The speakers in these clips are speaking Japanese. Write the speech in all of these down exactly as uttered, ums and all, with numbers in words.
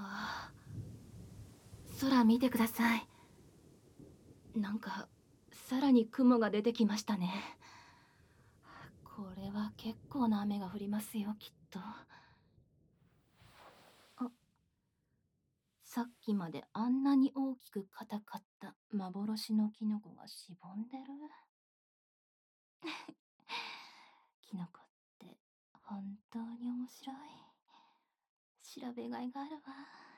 ああ、空見てください。なんか、さらに雲が出てきましたね。これは結構な雨が降りますよ、きっと。あ、さっきまであんなに大きく硬かった幻のキノコがしぼんでる。キノコって本当に面白い。調べがいがあるわ。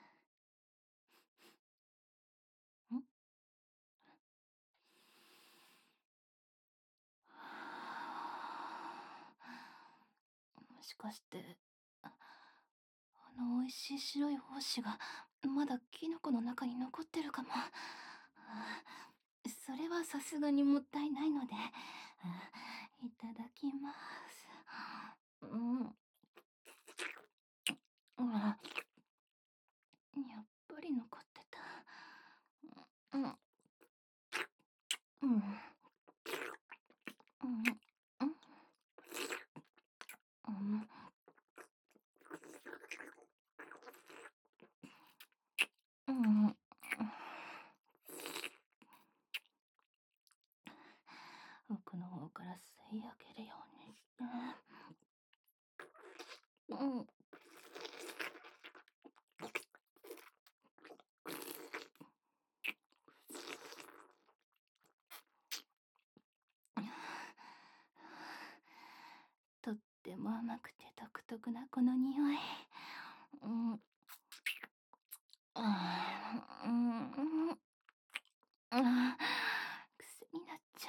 んもしかして、ああの美味しい白い胞子がまだキノコの中に残ってるかも。あそれはさすがにもったいないので、あいただきます。うん、あ、やっぱり残ってた。うん、うん、うん、うん、うん、うん、うん、奥の方から吸い上げるようにして。うん、とっても甘くて独特なこの匂い。うん、あーうん、うん、あー癖になっちゃ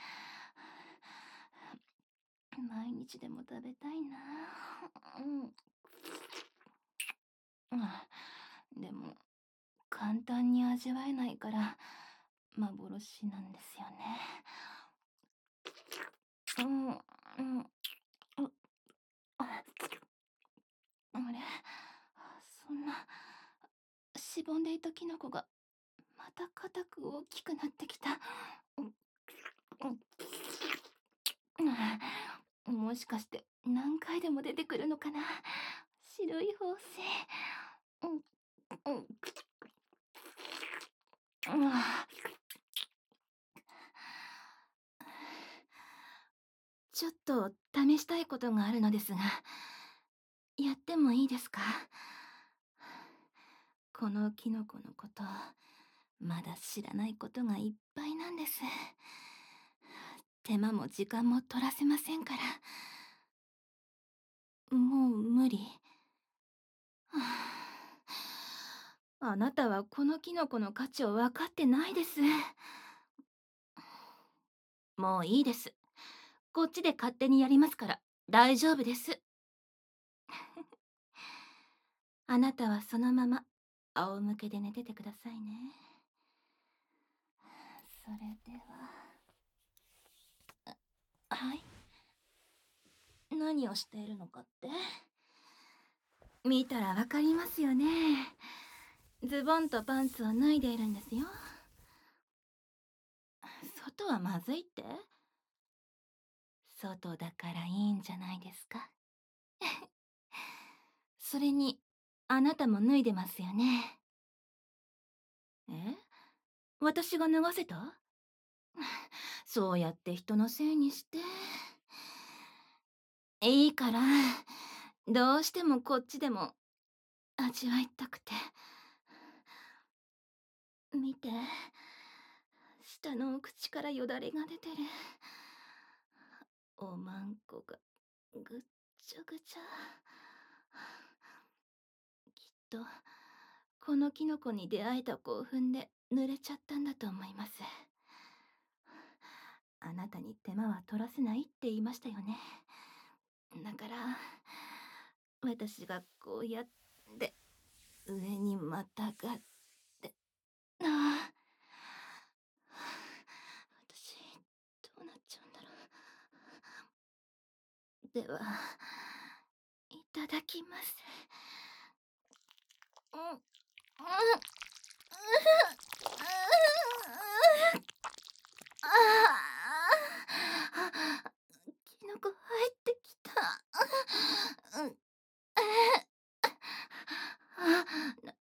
う。毎日でも食べたいな。うん、うん、でも簡単に味わえないから幻なんですよね。うん、うん、うああれ、そんなしぼんでいたキノコがまた硬く大きくなってきた。うん、うん、うん、もしかして何回でも出てくるのかな、白い宝石。うん、うん、うん、ちょっと試したいことがあるのですが、やってもいいですか？このキノコのこと、まだ知らないことがいっぱいなんです。手間も時間も取らせませんから。もう無理。はあ、あなたはこのキノコの価値を分かってないです。もういいです。こっちで勝手にやりますから大丈夫です。あなたはそのまま仰向けで寝ててくださいね。それでは、はい。何をしているのかって？見たらわかりますよね。ズボンとパンツを脱いでいるんですよ。外はまずいって？外だからいいんじゃないですか。それに、あなたも脱いでますよね。え、私が脱がせた？そうやって人のせいにして。いいから、どうしてもこっちでも味わいたくて。見て、下のお口からよだれが出てる。おまんこがぐっちゃぐちゃ。きっとこのキノコに出会えた興奮で濡れちゃったんだと思います。あなたに手間は取らせないって言いましたよね。だから私がこうやって上にまたがって、ああ、私どうなっちゃうんだろう。では、いただきます。うん、うん、うん、うん、ああ、キノコ入ってきた。うん、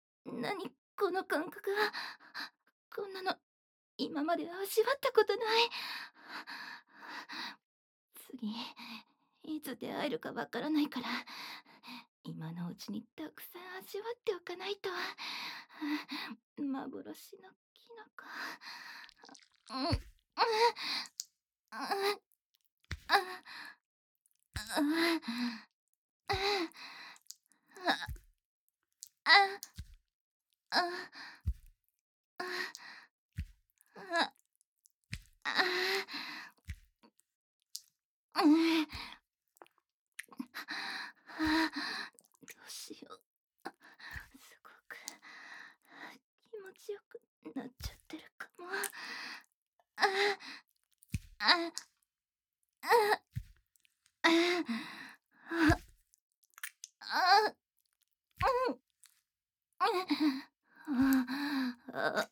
まで味わったことない。次いつ出会えるかわからないから、今のうちにたくさん味わっておかないと。幻のキノコ。うん、うん、うん、どうしよう。すごく気持ちよくなっちゃってるかも。あああああうんあ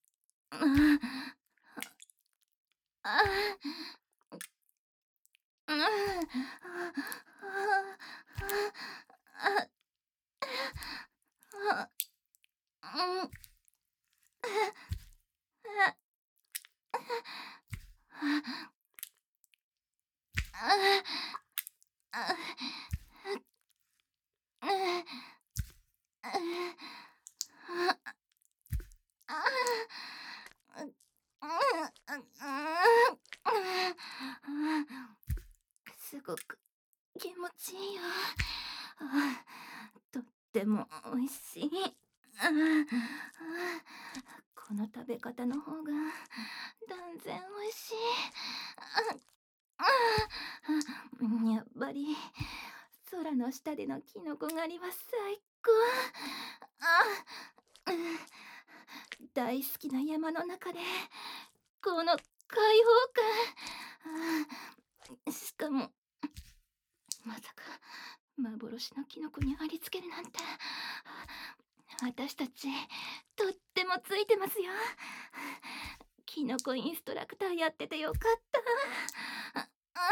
すごく気持ちいいよ。とってもおいしい。この食べ方の方が断然おいしい。やっぱり空の下でのキノコ狩りは最高。大好きな山の中でこの開放感。しかもまさか幻のキノコにありつけるなんて。私たちとってもついてますよ。キノコインストラクターやっててよかった。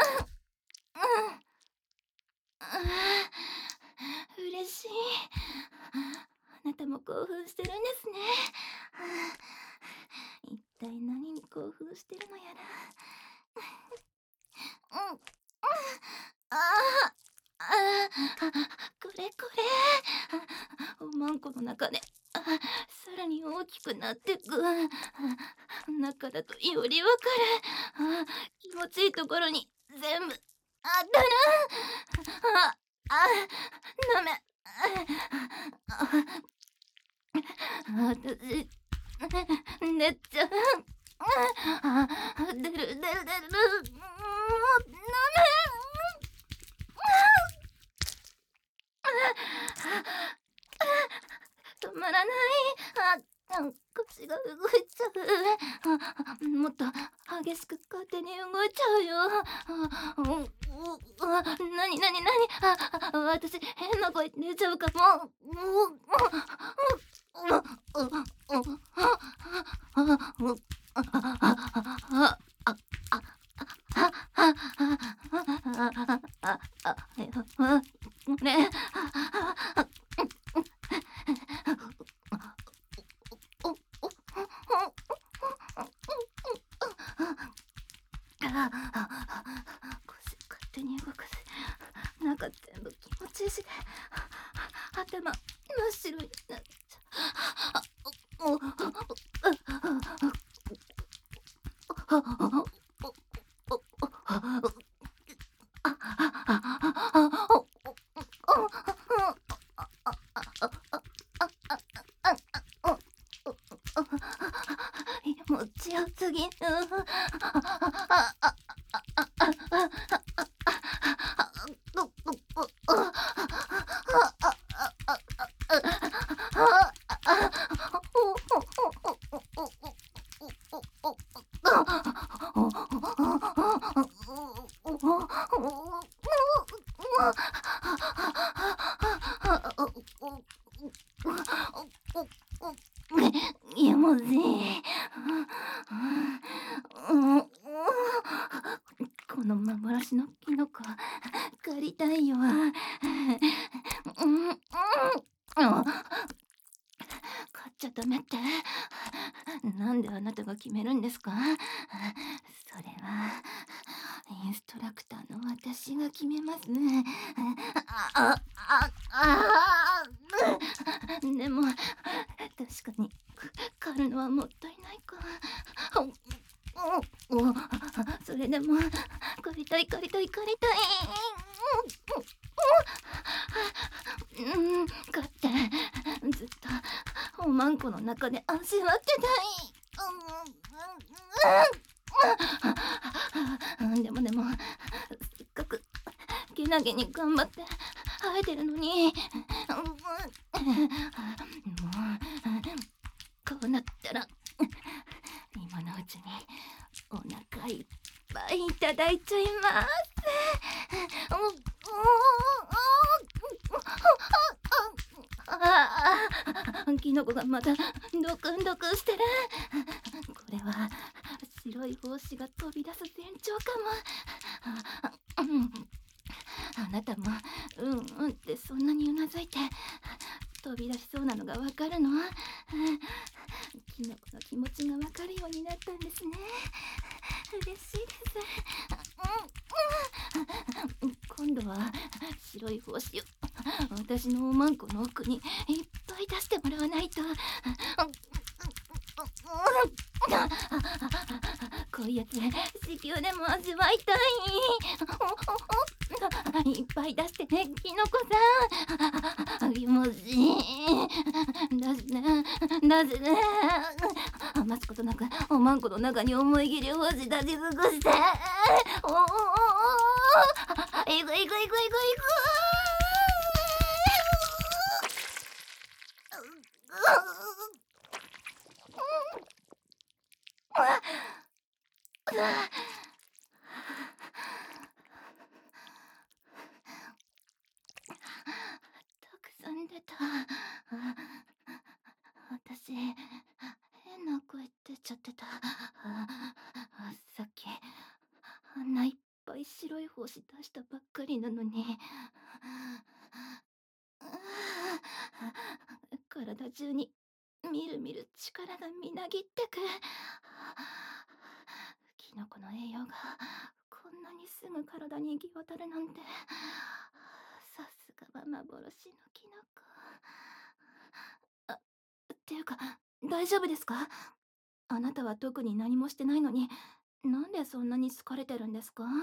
嬉しい。あなたも興奮してるんですね。一体何に興奮してるのやら。うん、ああ、これこれ。おまんこの中でさらに大きくなってく。中だとよりわかる。気持ちいいところに全部当たる。ああ、ダメ。私寝ちゃう。出る出る出る。もうダメ。止まらない。あ、腰が動いちゃう。もっと激しく勝手に動いちゃうよ。なになになに。あ、私変な声出ちゃうかも。ね。腰勝手に動かす。中全部気持ちいいし、頭真っ白になっちゃう。気持ちよすぎる。 決めるんですか？それはインストラクターの私が決めますね。ああああでも確かに狩るのはもったいないか。おおそれでも狩りたい狩りたい狩りたい。うん、勝ってずっとおまんこの中で味わってたい。うん、でもでもせっかくけなげに頑張って生えてるのに、もうこうなったら今のうちにお腹いっぱいいただいちゃいます。ああ、キノコがまたドクンドクンしてる。これは白い胞子が飛び出す前兆かも。うん、あなたもうんうんってそんなにうなずいて飛び出しそうなのがわかるの？キノコの気持ちがわかるようになったんですね。嬉しいです。うんうん、今度は白い胞子を私のおまんこの奥にいっぱい出してもらわないと。こういうやつ子宮でも味わいたい。いっぱい出してね、キノコさん。気持ちいい。出してね、出してね。待つことなくおまんこの中に思い切り胞子出し尽くして。おおおおおお、いくいくいくいくいく。たくさん出た。私変な声出ちゃってた。さっきあんないっぱい白い胞子出したばっかりなのに。体中にみるみる力がみなぎってく。キノコの栄養がこんなにすぐ体に行き渡るなんて、さすがは幻のキノコ。あ、っていうか大丈夫ですか？あなたは特に何もしてないのになんでそんなに疲れてるんですか？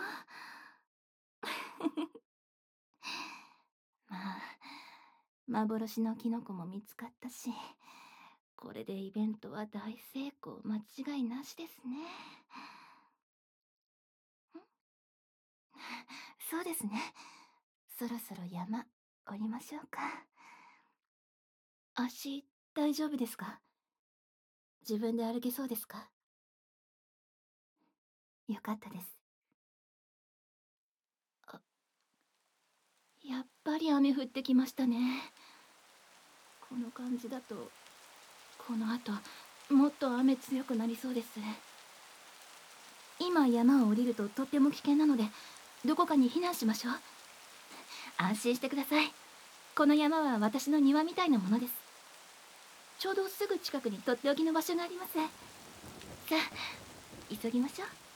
まあ幻のキノコも見つかったし、これでイベントは大成功間違いなしですね。そうですね。そろそろ山降りましょうか。足大丈夫ですか？自分で歩けそうですか？よかったです。あ、やっぱり雨降ってきましたね。この感じだとこの後もっと雨強くなりそうです。今山を降りるととっても危険なのでどこかに避難しましょう。安心してください。この山は私の庭みたいなものです。ちょうどすぐ近くにとっておきの場所があります。さあ急ぎましょう。